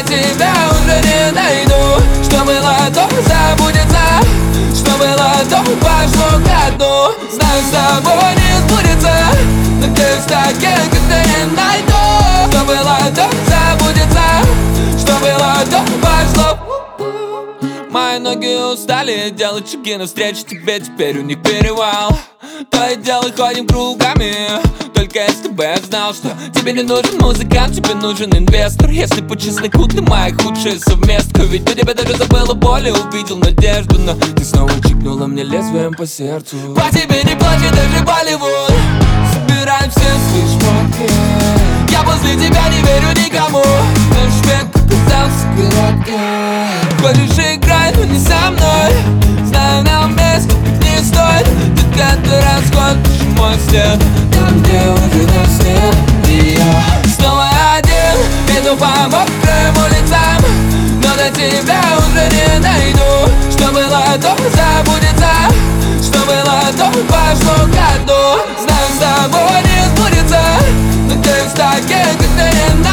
тебя уже не найду. Что было, то забудется, что было, то пошло ко дну. Знаю, с тобой не сбудется, но надеюсь, таких, как ты, не найду. Что было, то забудется, что было, то пошло. Мои ноги устали делать шаги навстречу тебе, теперь у них перевал. То и дело ходим кругами, только если бы я знал, что тебе не нужен музыкант, тебе нужен инвестор. Если по чесноку ты моя худшая совместка, ведь у тебя даже забыла боль и увидел надежду. Но ты снова чикнула мне лезвием по сердцу. По тебе не плачет даже Болливуд. Собираем все свои шмотки, я после тебя не верю никому. Наш век оказался коротким. Хочешь играть, но не со мной. Знаю, нам вместе не стоит. Ты каждый раз ходишь в мой след, там, где уже нас нет. И я снова один, иду по мокрым улицам, но до тебя уже не найду. Что было, то забудется, что было, то пошло ко дну. Знаю, с тобой не сбудется, надеюсь, таких, как ты, не найду.